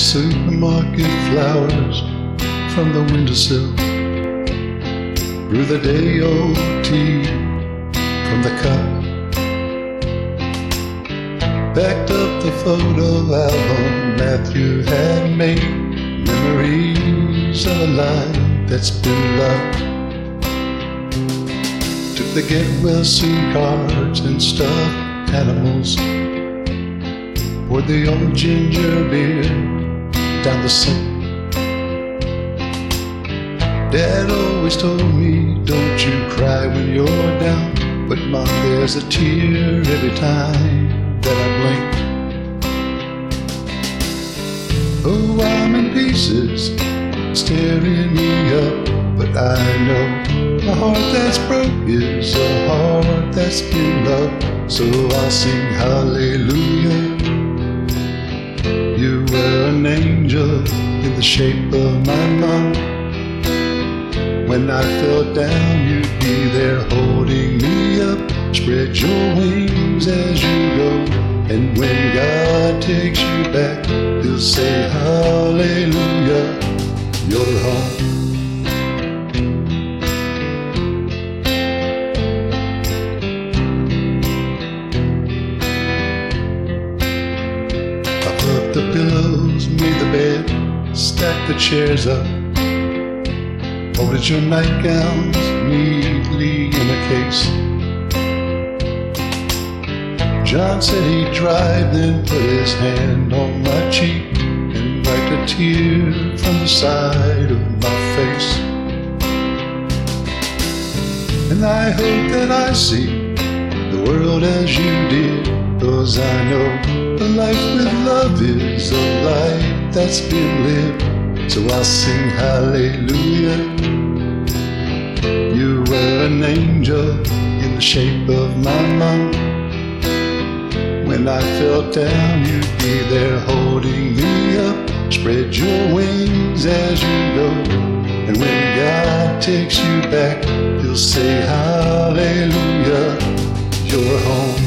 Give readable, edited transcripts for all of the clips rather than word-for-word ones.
supermarket flowers from the windowsill. Brew the day-old tea from the cup. Backed up the photo album Matthew had made. Memories of a life that's been loved. Took the get well soon cards and stuffed animals. Poured the old ginger beer down the sink. Dad always told me, don't you cry when you're down. But Mom, there's a tear every time that I blink. Oh, I'm in pieces, staring me up. But I know a heart that's broke is a heart that's been loved. So I'll sing hallelujah. You were an angel in the shape of my mom. When I fell down, you'd be there holding me up. Spread your wings as you go. And when God takes you back, He'll say hallelujah, you're home. The pillows, made the bed, stacked the chairs up, folded your nightgowns neatly in a case. John said he'd drive, then put his hand on my cheek and wiped a tear from the side of my face. And I hope that I see the world as you did, 'cause I know a life with love is a life that's been lived. So I'll sing hallelujah. You were an angel in the shape of my mom. When I fell down, you'd be there holding me up. Spread your wings as you go. And when God takes you back, He'll say hallelujah, you're home.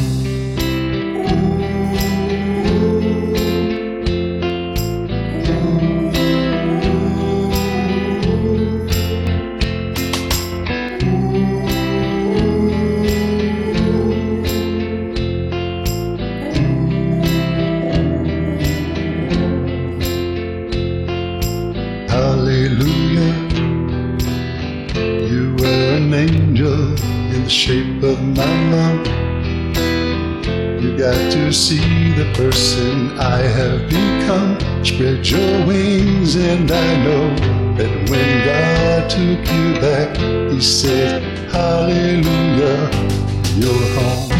Hallelujah, you were an angel in the shape of my mom. You got to see the person I have become. Spread your wings and I know that when God took you back, He said, hallelujah, you're home.